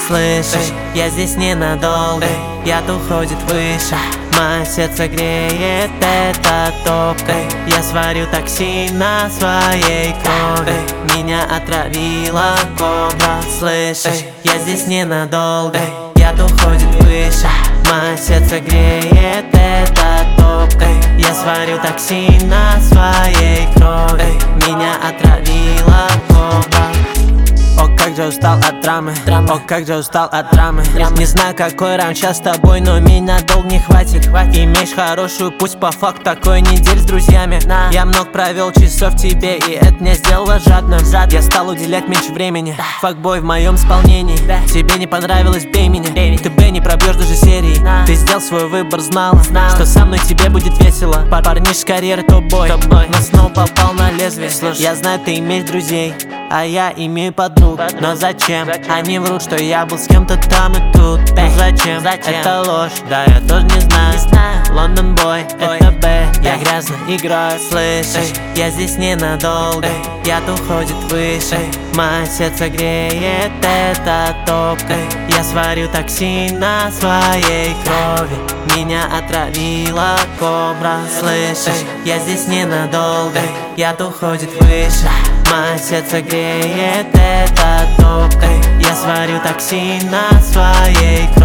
Слышишь, я здесь ненадолго, яд уходит выше. Мое сердце греет эта топка. Я сварю токсин на своей крови. Меня отравила кобра. Слышишь, я здесь ненадолго, яд уходит выше. Мое сердце греет эта топка. Я сварю токсин на своей крови. Меня отравила кобра. О, как же устал от драмы, о, как же устал от драмы. Не знаю, какой раунд сейчас с тобой, но меня долго не хватит. Имеешь хорошую, пусть по факту такой недель с друзьями. Я много провел часов в тебе, и это меня сделало жадным. Я стал уделять меньше времени, факбой в моем исполнении. Тебе не понравилось, бей меня, ты Б не пробьешь даже серии. Ты сделал свой выбор, знала, что со мной тебе будет весело. Парниш с карьеры топ-бой, но снова попал на лезвие. Я знаю, ты имеешь друзей, а я имею подруг. Но зачем? Они врут, что я был с кем-то там и тут. Ну зачем? Это ложь, да я тоже не знаю. Лондон бой, это Б, я грязно играю. Слышишь, я здесь ненадолго, яд уходит выше. Мое сердце греет эта топка. Я сварю токсин на своей крови. Меня отравила кобра. Слышишь, я здесь ненадолго, яд уходит выше. Мое сердце греет эта топка. Я сварю токсин на своей крови.